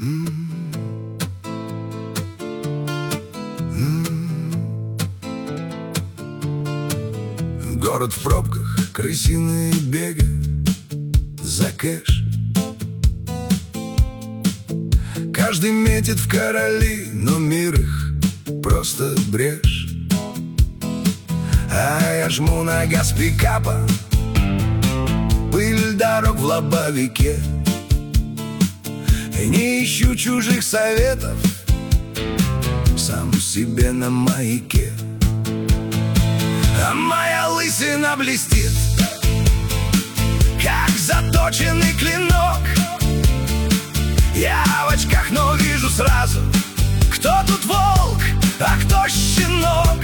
Город в пробках, крысиные бега за кэш. Каждый метит в короли, но мир их просто брешь. А я жму на газ пикапа, пыль дорог в лобовике. И не ищу чужих советов, сам себе на маяке. А моя лысина блестит, как заточенный клинок. Я в очках, но вижу сразу, кто тут волк, а кто щенок.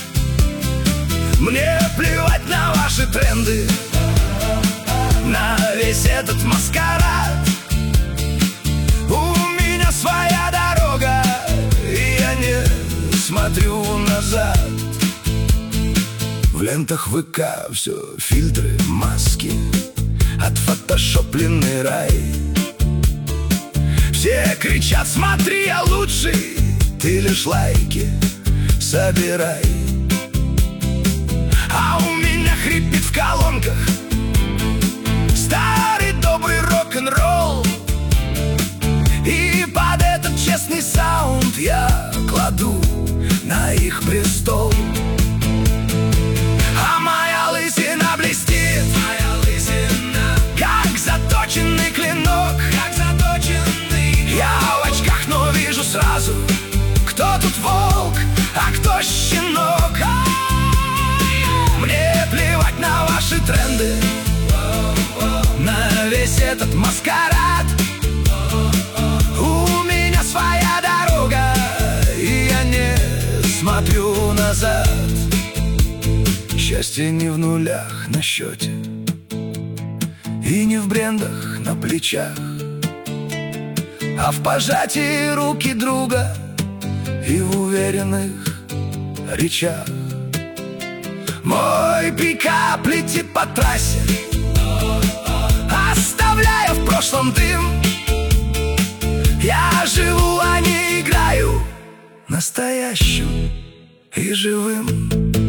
Мне плевать на ваши тренды, на весь этот маскарад. У меня своя дорога, и я не смотрю назад. В лентах ВК все фильтры, маски, отфотошопленный рай. Все кричат: смотри, я лучший, ты лишь лайки собирай. А у меня хрипит в колонках старый добрый рок-н-ролл. И под этот честный саунд я кладу на их престол. А моя лысина блестит, как заточенный клинок. Я в очках, но вижу сразу, кто тут волк, а кто щенок. Мне плевать на ваши тренды, на весь этот маскарад. У меня своя дорога, и я не смотрю назад. Счастье не в нулях на счете, и не в брендах на плечах, а в пожатии руки друга и в уверенных речах. Мой пикап летит по трассе, оставляя в прошлом дым. Я живу, а не играю, настоящим и живым.